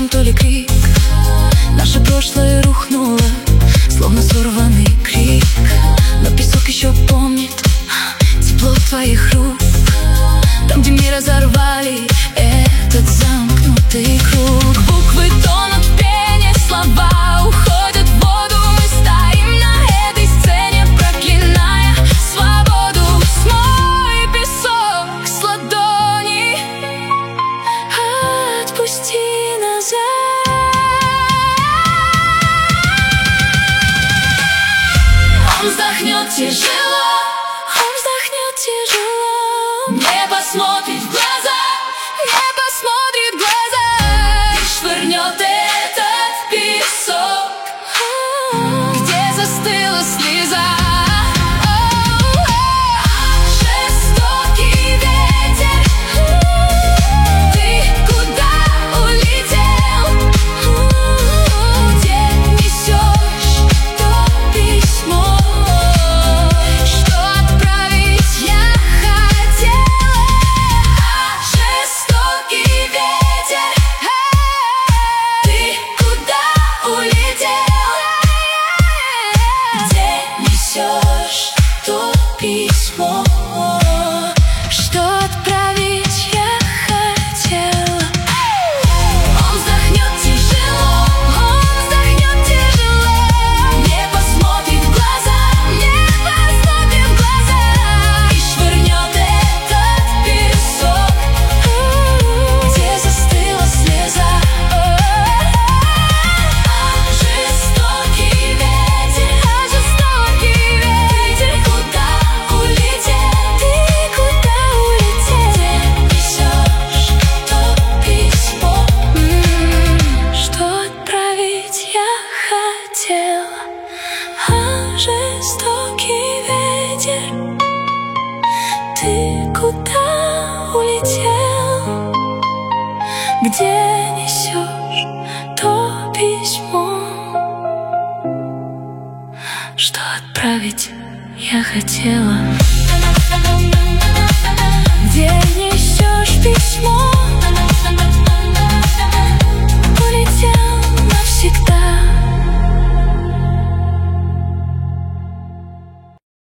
то ли крик. Наше прошлое рухнуло, словно сорванный крик. Но песок еще помнит тепло твоих рук. Там, где мы разорвали этот замкнутый круг. Буквы тонут в пене, слова уходят в воду. Мы стоим на этой сцене, проклиная свободу. Смой песок с ладони, отпусти назад. Он вздохнет тяжело, он вздохнет тяжело. Не посмотрит в глаза, не посмотрит в глаза. И швырнет этот песок, где застыла слеза. Жестокий ветер, ты куда улетел? Где несешь то письмо, что отправить я хотела? Жестокий ветер, ты куда улетел? Где несешь то письмо, что отправить я хотела? Он вздохнет тяжело, он вздохнет тяжело. Не посмотрит в глаза, не посмотрит в глаза. И швырнет этот песок, где застыла слеза. Жестокий ветер, жестокий ветер, куда улетел? Ты куда улетел? Где несешь то письмо, что отправить я хотела? Жестокий ветер, ты куда улетел? Где несешь то письмо, что отправить я хотела?